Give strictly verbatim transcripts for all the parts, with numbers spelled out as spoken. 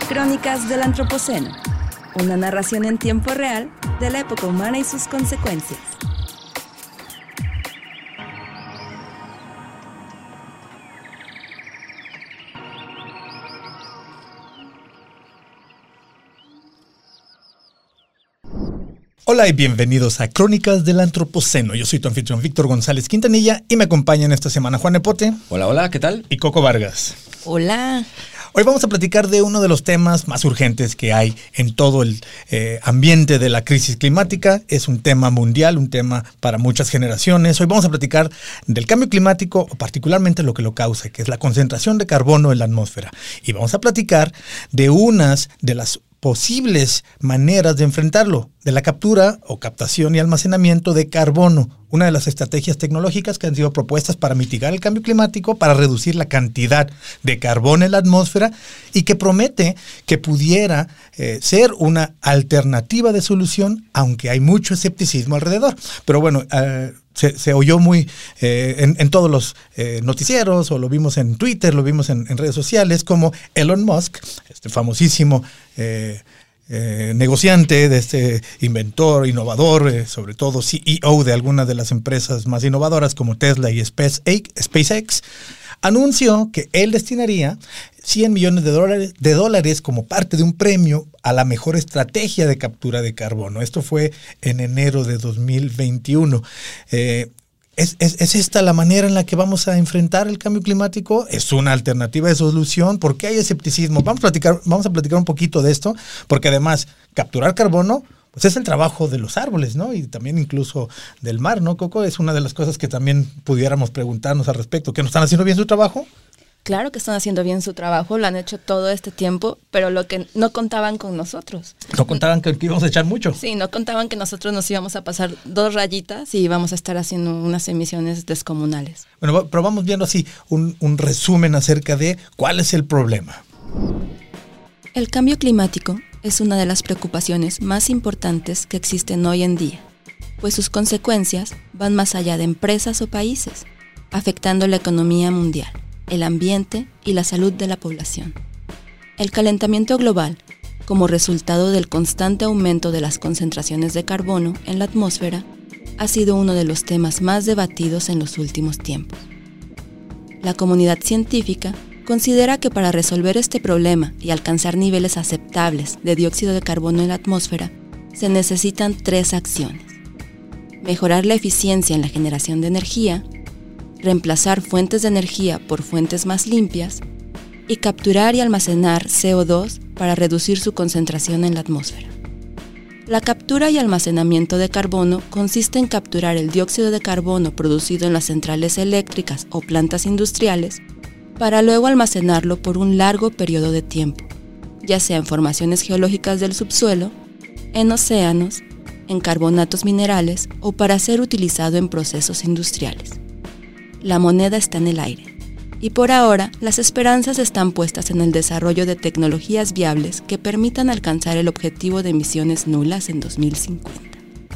Crónicas del Antropoceno, una narración en tiempo real de la época humana y sus consecuencias. Hola y bienvenidos a Crónicas del Antropoceno. Yo soy tu anfitrión Víctor González Quintanilla y me acompañan esta semana Juan Epote. Hola, hola, ¿qué tal? Y Coco Vargas. Hola. Hoy vamos a platicar de uno de los temas más urgentes que hay en todo el eh, ambiente de la crisis climática. Es un tema mundial, un tema para muchas generaciones. Hoy vamos a platicar del cambio climático, o particularmente lo que lo causa, que es la concentración de carbono en la atmósfera. Y vamos a platicar de unas de las posibles maneras de enfrentarlo, de la captura o captación y almacenamiento de carbono, una de las estrategias tecnológicas que han sido propuestas para mitigar el cambio climático, para reducir la cantidad de carbono en la atmósfera y que promete que pudiera eh, ser una alternativa de solución, aunque hay mucho escepticismo alrededor. Pero bueno, eh, Se, se oyó muy eh, en, en todos los eh, noticieros, o lo vimos en Twitter, lo vimos en, en redes sociales, como Elon Musk, este famosísimo eh, eh, negociante, de este inventor, innovador, eh, sobre todo C E O de algunas de las empresas más innovadoras como Tesla y SpaceX, anunció que él destinaría cien millones de dólares, de dólares como parte de un premio a la mejor estrategia de captura de carbono. Esto fue en enero de dos mil veintiuno. Eh, ¿es, es, ¿Es esta la manera en la que vamos a enfrentar el cambio climático? ¿Es una alternativa de solución? ¿Por qué hay escepticismo? Vamos a platicar, vamos a platicar un poquito de esto, porque además capturar carbono pues es el trabajo de los árboles, ¿no? Y también incluso del mar, ¿no, Coco? Es una de las cosas que también pudiéramos preguntarnos al respecto. ¿Que no están haciendo bien su trabajo? Claro que están haciendo bien su trabajo, lo han hecho todo este tiempo, pero lo que no contaban con nosotros. No contaban que íbamos a echar mucho. Sí, no contaban que nosotros nos íbamos a pasar dos rayitas y íbamos a estar haciendo unas emisiones descomunales. Bueno, pero vamos viendo así un, un resumen acerca de cuál es el problema. El cambio climático es una de las preocupaciones más importantes que existen hoy en día, pues sus consecuencias van más allá de empresas o países, afectando la economía mundial, el ambiente y la salud de la población. El calentamiento global, como resultado del constante aumento de las concentraciones de carbono en la atmósfera, ha sido uno de los temas más debatidos en los últimos tiempos. La comunidad científica considera que para resolver este problema y alcanzar niveles aceptables de dióxido de carbono en la atmósfera, se necesitan tres acciones: mejorar la eficiencia en la generación de energía, reemplazar fuentes de energía por fuentes más limpias y capturar y almacenar C O dos para reducir su concentración en la atmósfera. La captura y almacenamiento de carbono consiste en capturar el dióxido de carbono producido en las centrales eléctricas o plantas industriales para luego almacenarlo por un largo periodo de tiempo, ya sea en formaciones geológicas del subsuelo, en océanos, en carbonatos minerales o para ser utilizado en procesos industriales. La moneda está en el aire, y por ahora las esperanzas están puestas en el desarrollo de tecnologías viables que permitan alcanzar el objetivo de emisiones nulas en dos mil cincuenta.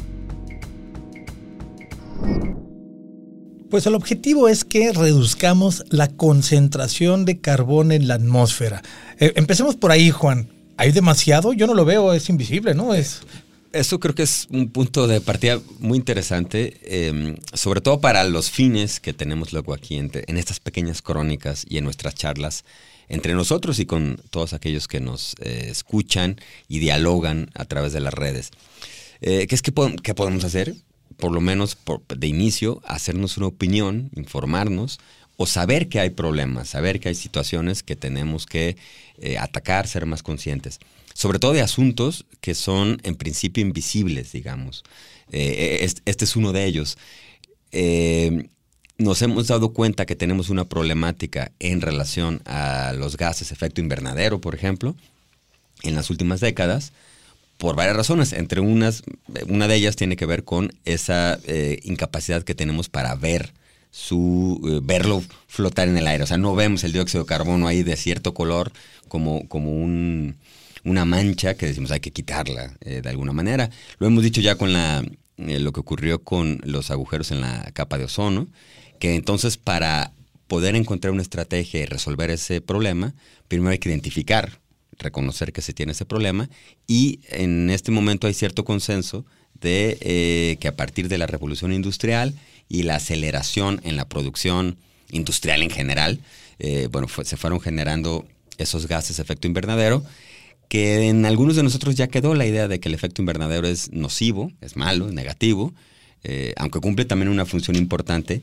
Pues el objetivo es que reduzcamos la concentración de carbono en la atmósfera. Eh, empecemos por ahí, Juan. ¿Hay demasiado? Yo no lo veo, es invisible, ¿no? Es... Eso creo que es un punto de partida muy interesante, eh, sobre todo para los fines que tenemos luego aquí en, en estas pequeñas crónicas y en nuestras charlas entre nosotros y con todos aquellos que nos eh, escuchan y dialogan a través de las redes. Eh, ¿Qué es que pod- qué podemos hacer? Por lo menos por, de inicio, hacernos una opinión, informarnos o saber que hay problemas, saber que hay situaciones que tenemos que eh, atacar, ser más conscientes. Sobre todo de asuntos que son en principio invisibles, digamos. Eh, este, este es uno de ellos. Eh, nos hemos dado cuenta que tenemos una problemática en relación a los gases de efecto invernadero, por ejemplo, en las últimas décadas, por varias razones. Entre unas, una de ellas tiene que ver con esa eh, incapacidad que tenemos para ver su eh, verlo flotar en el aire. O sea, no vemos el dióxido de carbono ahí de cierto color como, como un, una mancha que decimos hay que quitarla eh, de alguna manera. Lo hemos dicho ya con la eh, lo que ocurrió con los agujeros en la capa de ozono, que entonces para poder encontrar una estrategia y resolver ese problema, primero hay que identificar reconocer que se tiene ese problema y en este momento hay cierto consenso de eh, que a partir de la revolución industrial y la aceleración en la producción industrial en general, eh, bueno, fue, se fueron generando esos gases de efecto invernadero, que en algunos de nosotros ya quedó la idea de que el efecto invernadero es nocivo, es malo, es negativo, eh, aunque cumple también una función importante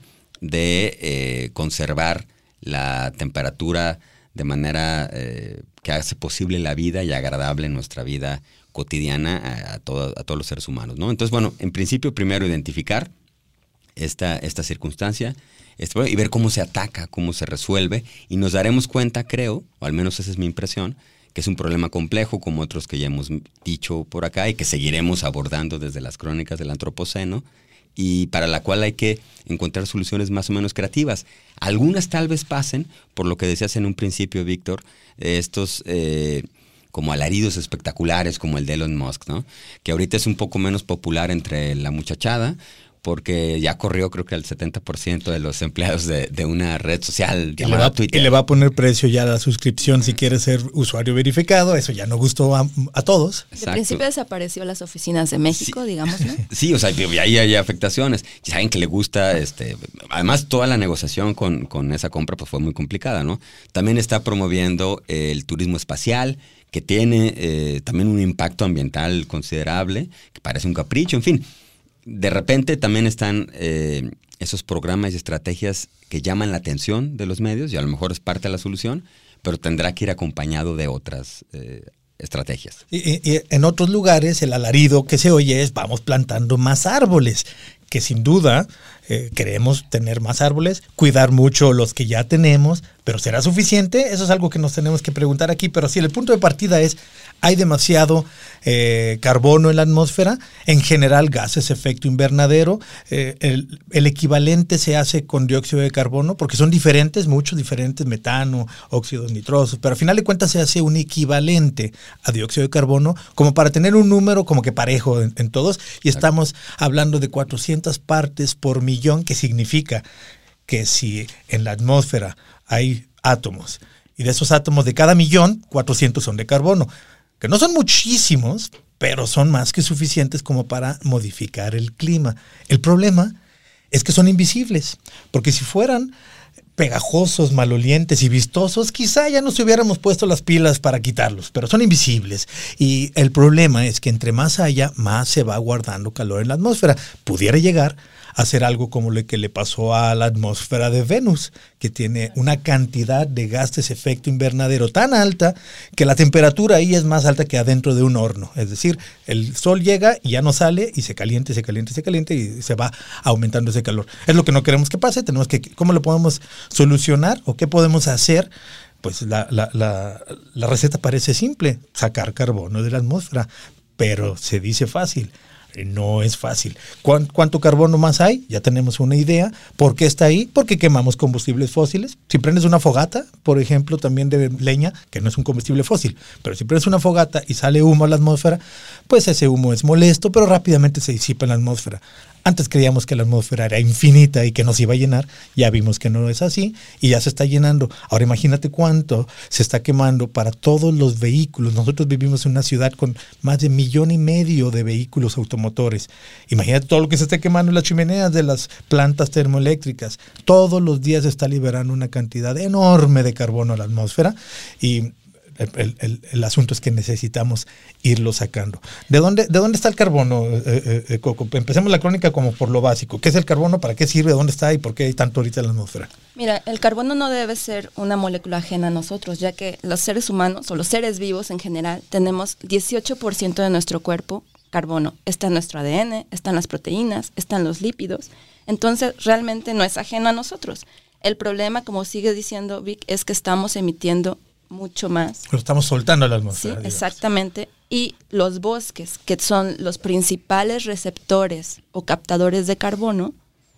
de eh, conservar la temperatura de manera eh, que hace posible la vida y agradable en nuestra vida cotidiana a, a, todo, a todos los seres humanos, ¿no? Entonces, bueno, en principio primero identificar esta, esta circunstancia este, y ver cómo se ataca, cómo se resuelve, y nos daremos cuenta, creo, o al menos esa es mi impresión, que es un problema complejo como otros que ya hemos dicho por acá y que seguiremos abordando desde las crónicas del Antropoceno, y para la cual hay que encontrar soluciones más o menos creativas. Algunas tal vez pasen, por lo que decías en un principio, Víctor, estos eh, como alaridos espectaculares como el de Elon Musk, ¿no? Que ahorita es un poco menos popular entre la muchachada, porque ya corrió creo que el setenta por ciento de los empleados de, de una red social y llamada le va, Twitter. Y le va a poner precio ya a la suscripción si quiere ser usuario verificado. Eso ya no gustó a, a todos. Exacto. De principio desapareció las oficinas de México, sí. digamos, ¿no? Sí, o sea, ahí hay afectaciones. Ya saben que le gusta, este, además toda la negociación con, con esa compra pues fue muy complicada, ¿no? También está promoviendo el turismo espacial, que tiene eh, también un impacto ambiental considerable, que parece un capricho, en fin. De repente también están eh, esos programas y estrategias que llaman la atención de los medios y a lo mejor es parte de la solución, pero tendrá que ir acompañado de otras eh, estrategias. Y, y en otros lugares el alarido que se oye es vamos plantando más árboles, que sin duda eh, queremos tener más árboles, cuidar mucho los que ya tenemos, pero ¿será suficiente? Eso es algo que nos tenemos que preguntar aquí, pero si el punto de partida es hay demasiado eh, carbono en la atmósfera, en general gases de efecto invernadero, eh, el, el equivalente se hace con dióxido de carbono, porque son diferentes, muchos diferentes, metano, óxidos nitrosos, pero al final de cuentas se hace un equivalente a dióxido de carbono, como para tener un número como que parejo en, en todos, y estamos hablando de cuatrocientas partes por millón, que significa que si en la atmósfera hay átomos, y de esos átomos de cada millón, cuatrocientos son de carbono, que no son muchísimos, pero son más que suficientes como para modificar el clima. El problema es que son invisibles, porque si fueran pegajosos, malolientes y vistosos, quizá ya nos hubiéramos puesto las pilas para quitarlos, pero son invisibles. Y el problema es que entre más haya, más se va guardando calor en la atmósfera. Pudiera llegar a hacer algo como lo que le pasó a la atmósfera de Venus, que tiene una cantidad de gases de efecto invernadero tan alta que la temperatura ahí es más alta que adentro de un horno. Es decir, el sol llega y ya no sale y se calienta, y se calienta, y se calienta y se va aumentando ese calor. Es lo que no queremos que pase. Tenemos que, ¿cómo lo podemos solucionar o qué podemos hacer? Pues la, la, la, la receta parece simple, sacar carbono de la atmósfera, pero se dice fácil. No es fácil. ¿Cuánto carbono más hay? Ya tenemos una idea. ¿Por qué está ahí? Porque quemamos combustibles fósiles. Si prendes una fogata, por ejemplo, también de leña, que no es un combustible fósil, pero si prendes una fogata y sale humo a la atmósfera, pues ese humo es molesto, pero rápidamente se disipa en la atmósfera. Antes creíamos que la atmósfera era infinita y que nos iba a llenar. Ya vimos que no es así y ya se está llenando. Ahora imagínate cuánto se está quemando para todos los vehículos. Nosotros vivimos en una ciudad con más de millón y medio de vehículos automotores. Imagínate todo lo que se está quemando en las chimeneas de las plantas termoeléctricas. Todos los días se está liberando una cantidad enorme de carbono a la atmósfera y El, el, el asunto es que necesitamos irlo sacando. ¿De dónde, de dónde está el carbono, eh, eh, Coco? Empecemos la crónica como por lo básico. ¿Qué es el carbono? ¿Para qué sirve? ¿Dónde está? ¿Y por qué hay tanto ahorita en la atmósfera? Mira, el carbono no debe ser una molécula ajena a nosotros, ya que los seres humanos o los seres vivos en general tenemos dieciocho por ciento de nuestro cuerpo carbono. Está en nuestro A D N, están las proteínas, están los lípidos. Entonces, realmente no es ajeno a nosotros. El problema, como sigue diciendo Vic, es que estamos emitiendo mucho más. Lo estamos soltando a la atmósfera. Sí, exactamente. Y los bosques, que son los principales receptores o captadores de carbono,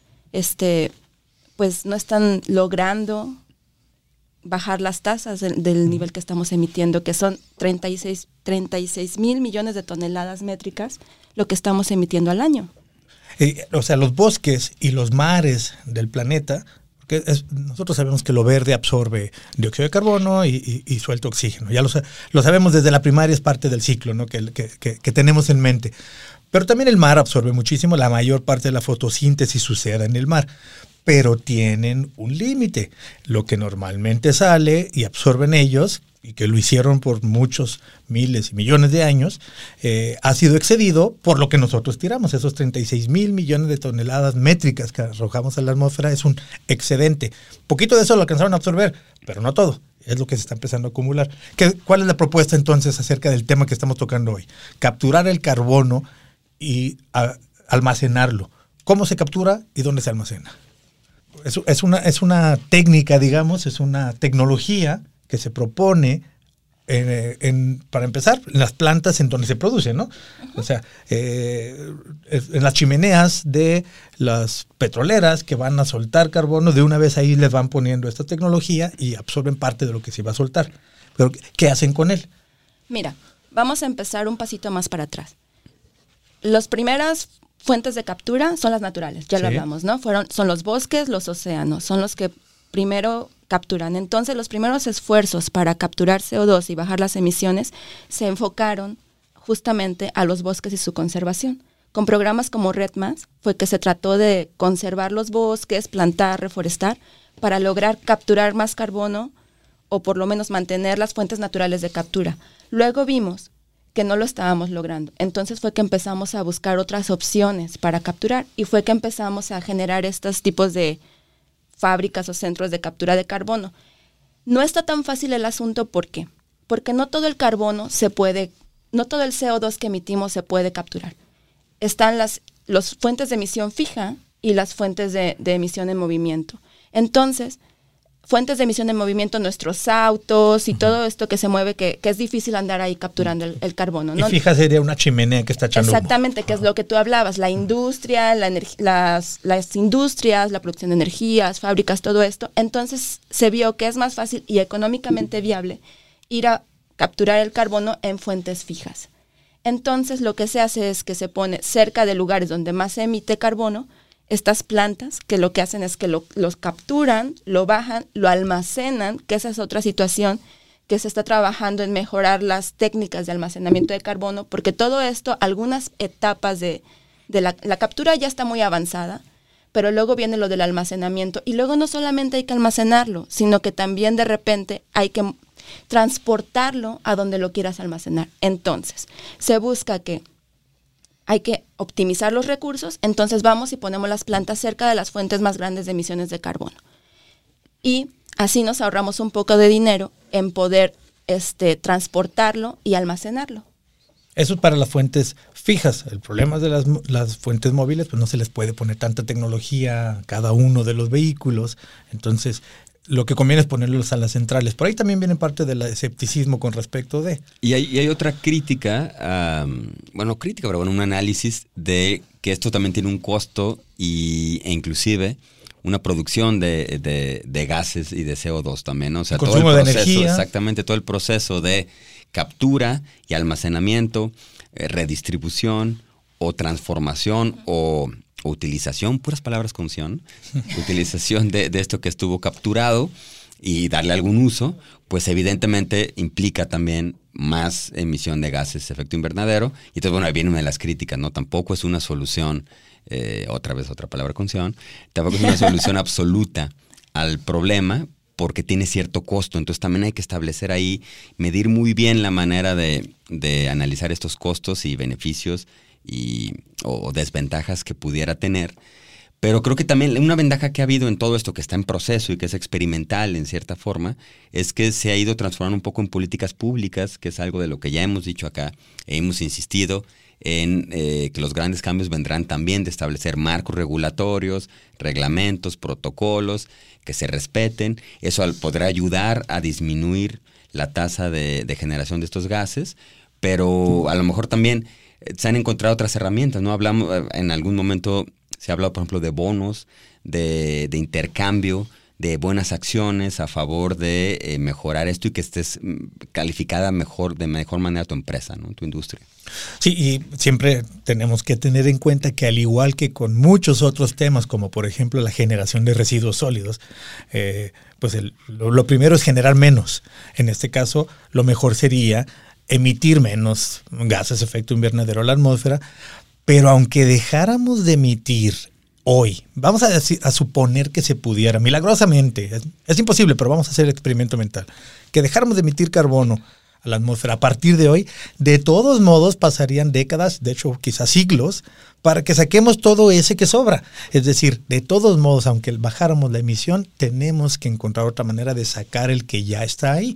este, pues no están logrando bajar las tasas del, del nivel que estamos emitiendo, que son treinta y seis mil millones de toneladas métricas, lo que estamos emitiendo al año. Eh, o sea, los bosques y los mares del planeta, que es, nosotros sabemos que lo verde absorbe dióxido de carbono y, y, y suelta oxígeno. Ya lo, lo sabemos desde la primaria, es parte del ciclo, ¿no? que, que, que, que tenemos en mente. Pero también el mar absorbe muchísimo, la mayor parte de la fotosíntesis sucede en el mar. Pero tienen un límite. Lo que normalmente sale y absorben ellos, y que lo hicieron por muchos miles y millones de años, eh, ha sido excedido por lo que nosotros tiramos. Esos treinta y seis mil millones de toneladas métricas que arrojamos a la atmósfera es un excedente. Poquito de eso lo alcanzaron a absorber, pero no todo. Es lo que se está empezando a acumular. ¿Qué, ¿Cuál es la propuesta entonces acerca del tema que estamos tocando hoy? Capturar el carbono y a, almacenarlo. ¿Cómo se captura y dónde se almacena? Es, es, una, es una técnica, digamos, es una tecnología que se propone, en, en, para empezar, en las plantas en donde se produce, ¿no? Uh-huh. O sea, eh, en las chimeneas de las petroleras que van a soltar carbono, de una vez ahí les van poniendo esta tecnología y absorben parte de lo que se va a soltar. Pero, ¿qué hacen con él? Mira, vamos a empezar un pasito más para atrás. Las primeras fuentes de captura son las naturales, ya sí. lo hablamos, ¿no? Fueron, son los bosques, los océanos, son los que primero capturan. Entonces, los primeros esfuerzos para capturar C O dos y bajar las emisiones se enfocaron justamente a los bosques y su conservación. Con programas como REDD+, fue que se trató de conservar los bosques, plantar, reforestar, para lograr capturar más carbono o por lo menos mantener las fuentes naturales de captura. Luego vimos que no lo estábamos logrando. Entonces fue que empezamos a buscar otras opciones para capturar y fue que empezamos a generar estos tipos de fábricas o centros de captura de carbono. No está tan fácil el asunto, ¿por qué? Porque no todo el carbono se puede, no todo el C O dos que emitimos se puede capturar. Están las los fuentes de emisión fija y las fuentes de, de emisión en movimiento. Entonces, fuentes de emisión en movimiento, nuestros autos y uh-huh. todo esto que se mueve, que, que es difícil andar ahí capturando el, el carbono, ¿no? Y fija sería una chimenea que está echando Exactamente, humo. Que es lo que tú hablabas, la industria, la energ- las, las industrias, la producción de energías, fábricas, todo esto. Entonces se vio que es más fácil y económicamente viable ir a capturar el carbono en fuentes fijas. Entonces lo que se hace es que se pone cerca de lugares donde más se emite carbono, estas plantas que lo que hacen es que lo, los capturan, lo bajan, lo almacenan, que esa es otra situación que se está trabajando en mejorar las técnicas de almacenamiento de carbono, porque todo esto, algunas etapas de, de la, la captura ya está muy avanzada, pero luego viene lo del almacenamiento y luego no solamente hay que almacenarlo, sino que también de repente hay que transportarlo a donde lo quieras almacenar. Entonces, se busca que hay que optimizar los recursos, entonces vamos y ponemos las plantas cerca de las fuentes más grandes de emisiones de carbono. Y así nos ahorramos un poco de dinero en poder este, transportarlo y almacenarlo. Eso es para las fuentes fijas. El problema de las, las fuentes móviles, pues no se les puede poner tanta tecnología a cada uno de los vehículos. Entonces, lo que conviene es ponerlos a las centrales. Por ahí también viene parte del escepticismo con respecto de... Y hay, y hay otra crítica, um, bueno, crítica, pero bueno, un análisis de que esto también tiene un costo y, e inclusive una producción de, de, de gases y de C O dos también, ¿no? O sea, todo el proceso, de energía. Exactamente, todo el proceso de captura y almacenamiento, eh, redistribución o transformación o... o utilización, puras palabras con sion, utilización de, de esto que estuvo capturado y darle algún uso, pues evidentemente implica también más emisión de gases de efecto invernadero. Y entonces, bueno, ahí viene una de las críticas, ¿no? Tampoco es una solución, eh, otra vez otra palabra con sion, tampoco es una solución absoluta al problema porque tiene cierto costo. Entonces también hay que establecer ahí, medir muy bien la manera de, de analizar estos costos y beneficios y o desventajas que pudiera tener, pero creo que también una ventaja que ha habido en todo esto que está en proceso y que es experimental en cierta forma, es que se ha ido transformando un poco en políticas públicas, que es algo de lo que ya hemos dicho acá, hemos insistido en eh, que los grandes cambios vendrán también de establecer marcos regulatorios, reglamentos, protocolos, que se respeten. Eso podrá ayudar a disminuir la tasa de, de generación de estos gases, pero a lo mejor también se han encontrado otras herramientas, ¿no? Hablamos, en algún momento se ha hablado, por ejemplo, de bonos, de, de intercambio, de buenas acciones a favor de eh, mejorar esto y que estés calificada mejor, de mejor manera tu empresa, ¿no? Tu industria. Sí, y siempre tenemos que tener en cuenta que al igual que con muchos otros temas, como por ejemplo la generación de residuos sólidos, eh, pues el, lo, lo primero es generar menos. En este caso, lo mejor sería emitir menos gases de efecto invernadero a la atmósfera, pero aunque dejáramos de emitir hoy, vamos a, decir, a suponer que se pudiera, milagrosamente, es, es imposible, pero vamos a hacer el experimento mental, que dejáramos de emitir carbono a la atmósfera a partir de hoy, de todos modos pasarían décadas, de hecho quizás siglos, para que saquemos todo ese que sobra. Es decir, de todos modos, aunque bajáramos la emisión, tenemos que encontrar otra manera de sacar el que ya está ahí.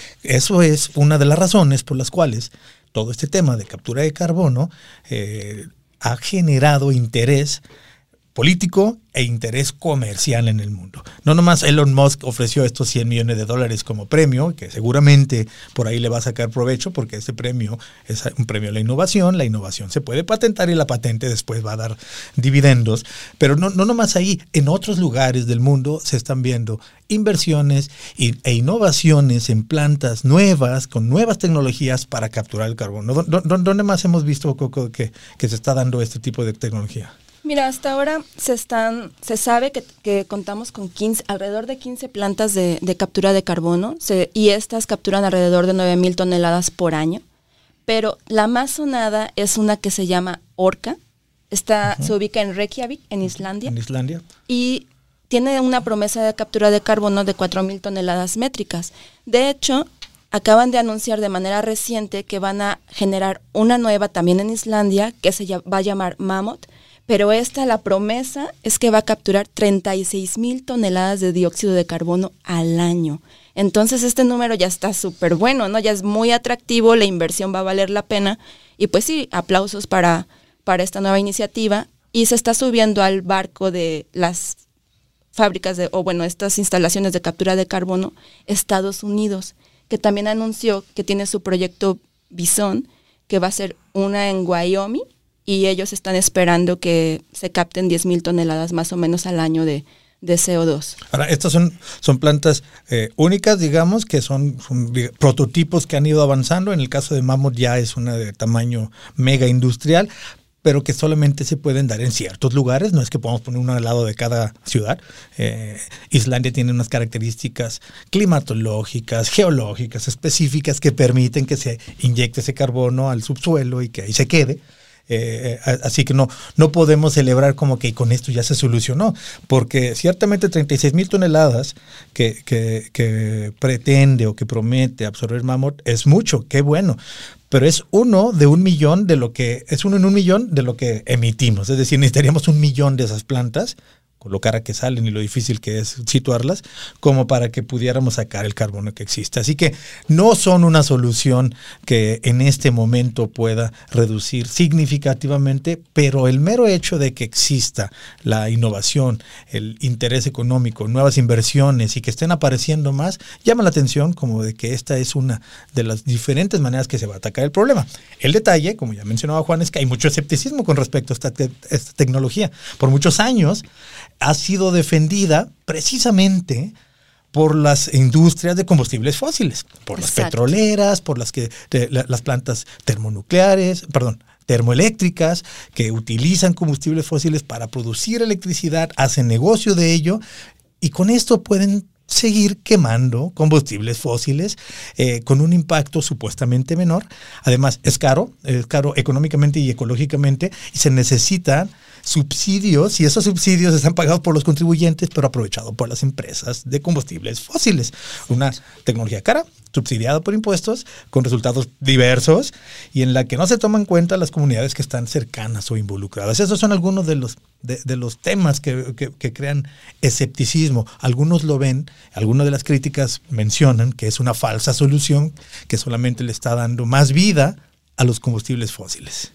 Eso es una de las razones por las cuales todo este tema de captura de carbono eh, ha generado interés político e interés comercial en el mundo. No nomás Elon Musk ofreció estos cien millones de dólares como premio, que seguramente por ahí le va a sacar provecho, porque este premio es un premio a la innovación. La innovación se puede patentar y la patente después va a dar dividendos. Pero no, no nomás ahí, en otros lugares del mundo se están viendo inversiones y, e innovaciones en plantas nuevas, con nuevas tecnologías para capturar el carbono. ¿Dónde, dónde más hemos visto, Coco, que, que se está dando este tipo de tecnología? Mira, hasta ahora se están, se sabe que, que contamos con quince, alrededor de quince plantas de, de captura de carbono se, y estas capturan alrededor de nueve mil toneladas por año, pero la más sonada es una que se llama Orca. Esta uh-huh. se ubica en Reykjavik, en Islandia. En Islandia. Y tiene una promesa de captura de carbono de cuatro mil toneladas métricas. De hecho, acaban de anunciar de manera reciente que van a generar una nueva también en Islandia que se va a llamar Mammoth. Pero esta, la promesa es que va a capturar treinta y seis mil toneladas de dióxido de carbono al año. Entonces este número ya está súper bueno, ¿no? Ya es muy atractivo, la inversión va a valer la pena. Y pues sí, aplausos para, para esta nueva iniciativa. Y se está subiendo al barco de las fábricas, de, o bueno, estas instalaciones de captura de carbono, Estados Unidos, que también anunció que tiene su proyecto Bison, que va a ser una en Wyoming, y ellos están esperando que se capten diez mil toneladas más o menos al año de, de C O dos. Ahora, estas son, son plantas eh, únicas, digamos, que son, son digamos, prototipos que han ido avanzando. En el caso de Mammoth ya es una de tamaño mega industrial, pero que solamente se pueden dar en ciertos lugares. No es que podamos poner uno al lado de cada ciudad. Eh, Islandia tiene unas características climatológicas, geológicas, específicas que permiten que se inyecte ese carbono al subsuelo y que ahí se quede. Eh, así que no, no podemos celebrar como que con esto ya se solucionó, porque ciertamente treinta y seis mil toneladas que, que, que pretende o que promete absorber Mammoth es mucho, qué bueno, pero es uno de un millón de lo que, es uno en un millón de lo que emitimos, es decir, necesitaríamos un millón de esas plantas, con lo cara que salen y lo difícil que es situarlas, como para que pudiéramos sacar el carbono que existe. Así que no son una solución que en este momento pueda reducir significativamente, pero el mero hecho de que exista la innovación, el interés económico, nuevas inversiones y que estén apareciendo más, llama la atención como de que esta es una de las diferentes maneras que se va a atacar el problema. El detalle, como ya mencionaba Juan, es que hay mucho escepticismo con respecto a esta, te- esta tecnología. Por muchos años ha sido defendida precisamente por las industrias de combustibles fósiles, por las Exacto. petroleras, por las que de, la, las plantas termonucleares, perdón, termoeléctricas que utilizan combustibles fósiles para producir electricidad, hacen negocio de ello y con esto pueden seguir quemando combustibles fósiles eh, con un impacto supuestamente menor. Además, es caro, es caro económicamente y ecológicamente y se necesitan subsidios y esos subsidios están pagados por los contribuyentes pero aprovechados por las empresas de combustibles fósiles. Una tecnología cara, subsidiada por impuestos, con resultados diversos y en la que no se toman en cuenta las comunidades que están cercanas o involucradas. Esos son algunos de los, de, de los temas que, que, que crean escepticismo. Algunos lo ven, algunas de las críticas mencionan que es una falsa solución que solamente le está dando más vida a los combustibles fósiles.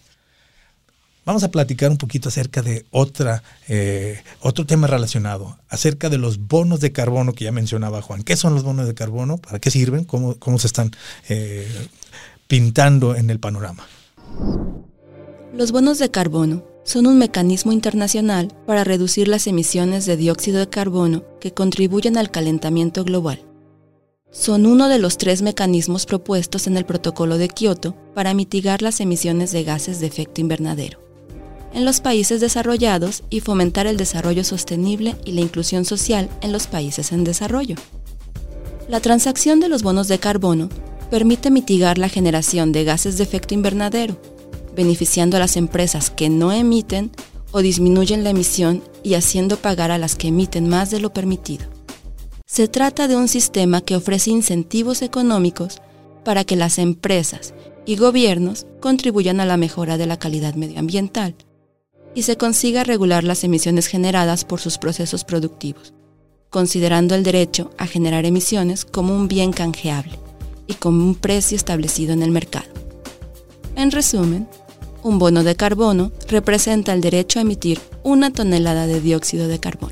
Vamos a platicar un poquito acerca de otra, eh, otro tema relacionado, acerca de los bonos de carbono que ya mencionaba Juan. ¿Qué son los bonos de carbono? ¿Para qué sirven? ¿Cómo, cómo se están eh, pintando en el panorama? Los bonos de carbono son un mecanismo internacional para reducir las emisiones de dióxido de carbono que contribuyen al calentamiento global. Son uno de los tres mecanismos propuestos en el Protocolo de Kioto para mitigar las emisiones de gases de efecto invernadero en los países desarrollados y fomentar el desarrollo sostenible y la inclusión social en los países en desarrollo. La transacción de los bonos de carbono permite mitigar la generación de gases de efecto invernadero, beneficiando a las empresas que no emiten o disminuyen la emisión y haciendo pagar a las que emiten más de lo permitido. Se trata de un sistema que ofrece incentivos económicos para que las empresas y gobiernos contribuyan a la mejora de la calidad medioambiental y se consiga regular las emisiones generadas por sus procesos productivos, considerando el derecho a generar emisiones como un bien canjeable y como un precio establecido en el mercado. En resumen, un bono de carbono representa el derecho a emitir una tonelada de dióxido de carbono.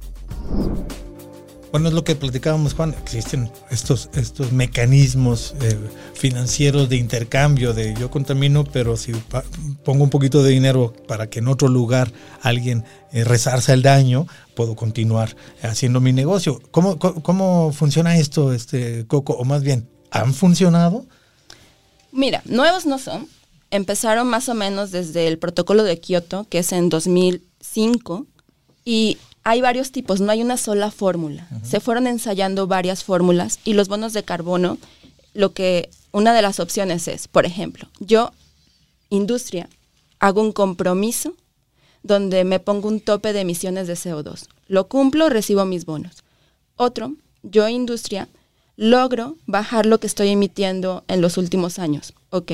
Bueno, es lo que platicábamos, Juan. Existen estos, estos mecanismos eh, financieros de intercambio, de yo contamino, pero si pa- pongo un poquito de dinero para que en otro lugar alguien eh, resarza el daño, puedo continuar haciendo mi negocio. ¿Cómo, cómo, cómo funciona esto, este, Coco? O más bien, ¿han funcionado? Mira, nuevos no son. Empezaron más o menos desde el Protocolo de Kioto, que es en dos mil cinco, y hay varios tipos, no hay una sola fórmula. Uh-huh. Se fueron ensayando varias fórmulas y los bonos de carbono, lo que una de las opciones es, por ejemplo, yo, industria, hago un compromiso donde me pongo un tope de emisiones de C O dos. Lo cumplo, recibo mis bonos. Otro, yo, industria, logro bajar lo que estoy emitiendo en los últimos años. Ok,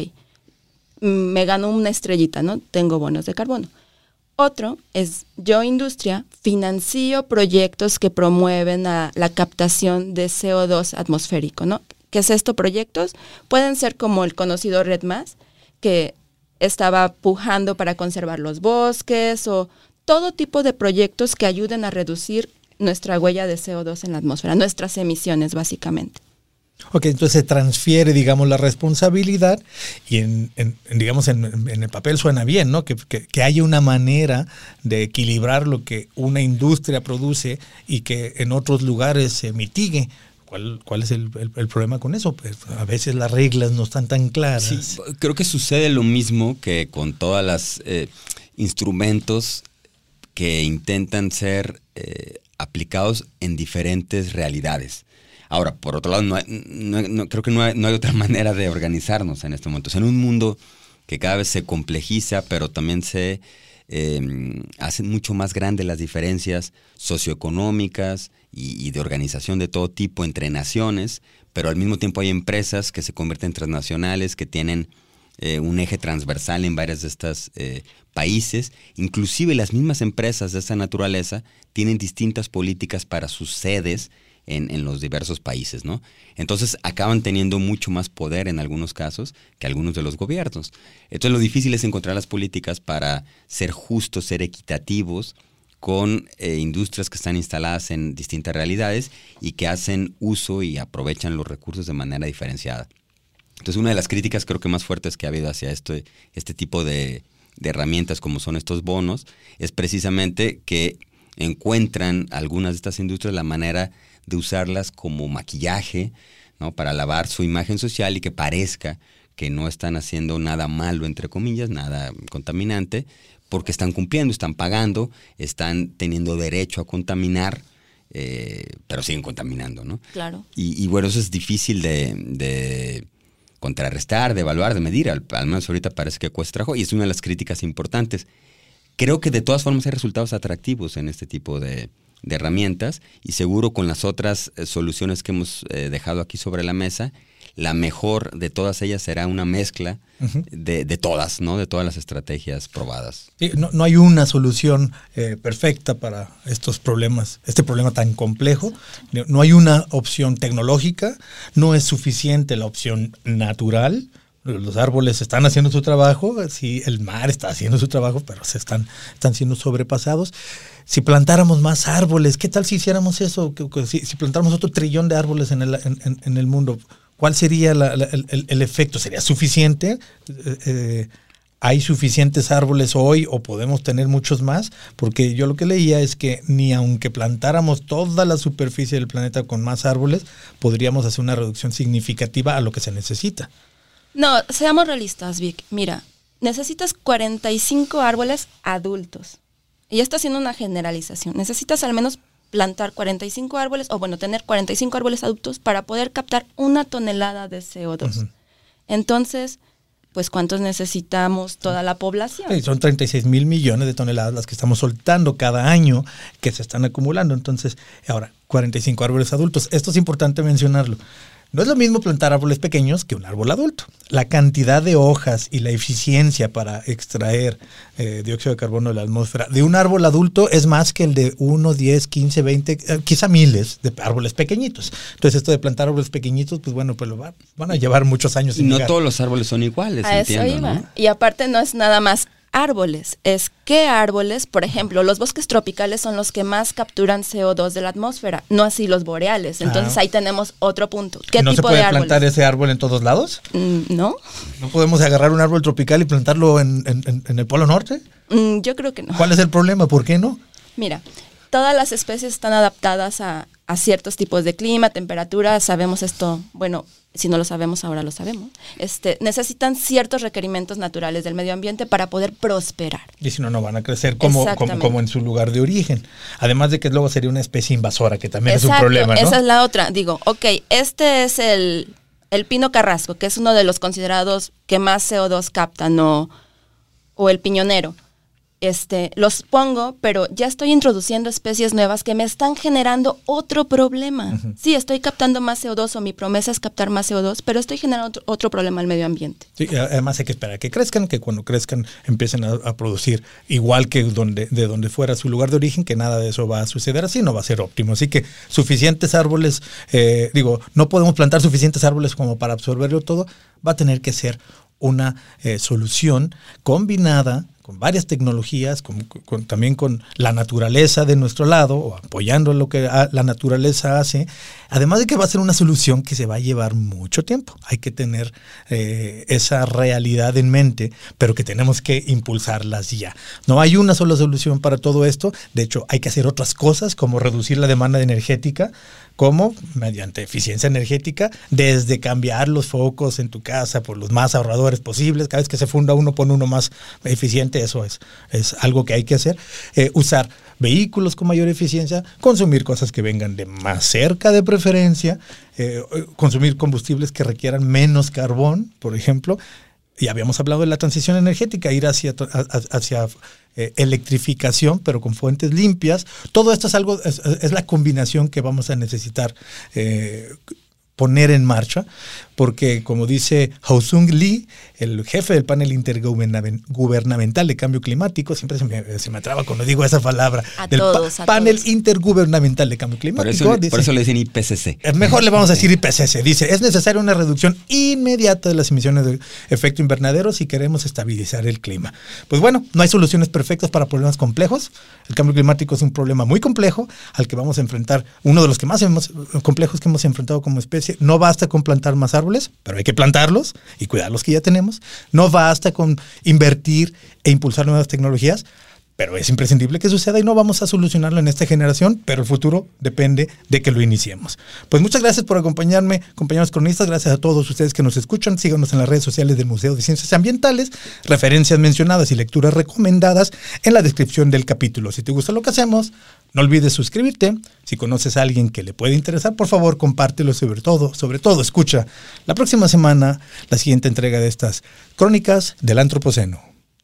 me gano una estrellita, ¿no? Tengo bonos de carbono. Otro es yo, industria, financio proyectos que promueven a la captación de C O dos atmosférico, ¿no? ¿Qué es esto? Proyectos pueden ser como el conocido Red Más, que estaba pujando para conservar los bosques, o todo tipo de proyectos que ayuden a reducir nuestra huella de C O dos en la atmósfera, nuestras emisiones básicamente. Ok, entonces se transfiere, digamos, la responsabilidad y en, en, en digamos, en, en el papel suena bien, ¿no? Que, que, que haya una manera de equilibrar lo que una industria produce y que en otros lugares se mitigue. ¿Cuál, cuál es el, el, el problema con eso? Pues a veces las reglas no están tan claras. Sí, creo que sucede lo mismo que con todas las eh, instrumentos que intentan ser eh, aplicados en diferentes realidades. Ahora, por otro lado, no hay, no, no, creo que no hay, no hay otra manera de organizarnos en este momento. O sea, en un mundo que cada vez se complejiza, pero también se eh, hacen mucho más grandes las diferencias socioeconómicas y, y de organización de todo tipo entre naciones, pero al mismo tiempo hay empresas que se convierten transnacionales, que tienen eh, un eje transversal en varios de estos eh, países. Inclusive las mismas empresas de esta naturaleza tienen distintas políticas para sus sedes En, en los diversos países, ¿no? Entonces acaban teniendo mucho más poder en algunos casos que algunos de los gobiernos. Entonces lo difícil es encontrar las políticas para ser justos, ser equitativos con eh, industrias que están instaladas en distintas realidades y que hacen uso y aprovechan los recursos de manera diferenciada. Entonces una de las críticas creo que más fuertes que ha habido hacia este, este tipo de, de herramientas como son estos bonos es precisamente que encuentran algunas de estas industrias la manera de usarlas como maquillaje, ¿no? Para lavar su imagen social y que parezca que no están haciendo nada malo, entre comillas, nada contaminante, porque están cumpliendo, están pagando, están teniendo derecho a contaminar, eh, pero siguen contaminando, ¿no? Claro. Y, y bueno, eso es difícil de, de contrarrestar, de evaluar, de medir, al, al menos ahorita parece que cuesta trabajo y es una de las críticas importantes. Creo que de todas formas hay resultados atractivos en este tipo de de herramientas y seguro con las otras eh, soluciones que hemos eh, dejado aquí sobre la mesa, la mejor de todas ellas será una mezcla uh-huh. de, de todas, ¿no? De todas las estrategias probadas. Sí, no, no hay una solución eh, perfecta para estos problemas, este problema tan complejo. No hay una opción tecnológica, no es suficiente la opción natural. Los árboles están haciendo su trabajo, sí, el mar está haciendo su trabajo, pero se están, están siendo sobrepasados. Si plantáramos más árboles, ¿qué tal si hiciéramos eso? Si, si plantáramos otro trillón de árboles en el, en, en, en el mundo, ¿cuál sería la, la, el, el efecto? ¿Sería suficiente? Eh, ¿hay suficientes árboles hoy o podemos tener muchos más? Porque yo lo que leía es que ni aunque plantáramos toda la superficie del planeta con más árboles, podríamos hacer una reducción significativa a lo que se necesita. No, seamos realistas, Vic. Mira, necesitas cuarenta y cinco árboles adultos. Y esto haciendo una generalización. Necesitas al menos plantar cuarenta y cinco árboles, o bueno, tener cuarenta y cinco árboles adultos para poder captar una tonelada de C O dos. Uh-huh. Entonces, pues ¿cuántos necesitamos toda la población? Sí, son treinta y seis mil millones de toneladas las que estamos soltando cada año que se están acumulando. Entonces, ahora, cuarenta y cinco árboles adultos. Esto es importante mencionarlo. No es lo mismo plantar árboles pequeños que un árbol adulto. La cantidad de hojas y la eficiencia para extraer eh, dióxido de carbono de la atmósfera de un árbol adulto es más que el de uno, diez, quince, veinte, eh, quizá miles de árboles pequeñitos. Entonces esto de plantar árboles pequeñitos, pues bueno, pues lo va, van a llevar muchos años. Y no llegar. Todos los árboles son iguales, a entiendo, eso iba. ¿no? Y aparte no es nada más árboles, es qué árboles, por ejemplo, los bosques tropicales son los que más capturan C O dos de la atmósfera, no así los boreales. Entonces ah. ahí tenemos otro punto. ¿Qué ¿No tipo se puede de árboles? plantar ese árbol en todos lados? Mm, no. ¿No podemos agarrar un árbol tropical y plantarlo en, en, en el Polo Norte? Mm, yo creo que no. ¿Cuál es el problema? ¿Por qué no? Mira, todas las especies están adaptadas a, a ciertos tipos de clima, temperatura, sabemos esto, bueno, si no lo sabemos, ahora lo sabemos. Este, necesitan ciertos requerimientos naturales del medio ambiente para poder prosperar. Y si no, no van a crecer como, como, como en su lugar de origen. Además de que luego sería una especie invasora, que también Exacto, es un problema, ¿no? Esa es la otra. Digo, ok, este es el, el pino carrasco, que es uno de los considerados que más C O dos captan, o, o el piñonero. Este, los pongo, pero ya estoy introduciendo especies nuevas que me están generando otro problema. Uh-huh. Sí, estoy captando más C O dos, o mi promesa es captar más C O dos, pero estoy generando otro, otro problema al medio ambiente. Sí, además hay que esperar a que crezcan, que cuando crezcan empiecen a, a producir igual que donde, de donde fuera su lugar de origen, que nada de eso va a suceder así, no va a ser óptimo. Así que suficientes árboles, eh, digo, no podemos plantar suficientes árboles como para absorberlo todo, va a tener que ser una eh, solución combinada con varias tecnologías, con, con, también con la naturaleza de nuestro lado, o apoyando lo que a, la naturaleza hace, además de que va a ser una solución que se va a llevar mucho tiempo. Hay que tener eh, esa realidad en mente, pero que tenemos que impulsarlas ya. No hay una sola solución para todo esto, de hecho hay que hacer otras cosas como reducir la demanda energética, como mediante eficiencia energética, desde cambiar los focos en tu casa por los más ahorradores posibles. Cada vez que se funda uno, pone uno más eficiente. Eso es, es algo que hay que hacer. Eh, usar vehículos con mayor eficiencia, consumir cosas que vengan de más cerca de preferencia, eh, consumir combustibles que requieran menos carbón, por ejemplo. Y habíamos hablado de la transición energética, ir hacia, hacia eh, electrificación, pero con fuentes limpias. Todo esto es algo, es, es la combinación que vamos a necesitar eh, poner en marcha, porque como dice Haosung Lee, el jefe del panel intergubernamental de cambio climático, siempre se me, se me traba cuando digo esa palabra, a del todos, pa- a panel todos. intergubernamental de cambio climático. Por eso, dice, por eso le dicen I P C C. Mejor le vamos a decir I P C C. Dice, es necesaria una reducción inmediata de las emisiones de efecto invernadero si queremos estabilizar el clima. Pues bueno, no hay soluciones perfectas para problemas complejos. El cambio climático es un problema muy complejo al que vamos a enfrentar, uno de los que más hemos, complejos que hemos enfrentado como especie. No basta con plantar más árboles, pero hay que plantarlos y cuidar los que ya tenemos. No basta con invertir e impulsar nuevas tecnologías, pero es imprescindible que suceda y no vamos a solucionarlo en esta generación, pero el futuro depende de que lo iniciemos. Pues muchas gracias por acompañarme, compañeros cronistas. Gracias a todos ustedes que nos escuchan. Síganos en las redes sociales del Museo de Ciencias Ambientales. Referencias mencionadas y lecturas recomendadas en la descripción del capítulo. Si te gusta lo que hacemos, no olvides suscribirte. Si conoces a alguien que le puede interesar, por favor, compártelo. Sobre todo, sobre todo, escucha la próxima semana la siguiente entrega de estas Crónicas del Antropoceno.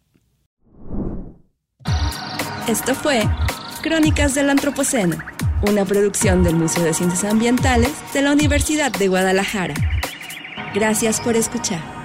Esto fue Crónicas del Antropoceno, una producción del Museo de Ciencias Ambientales de la Universidad de Guadalajara. Gracias por escuchar.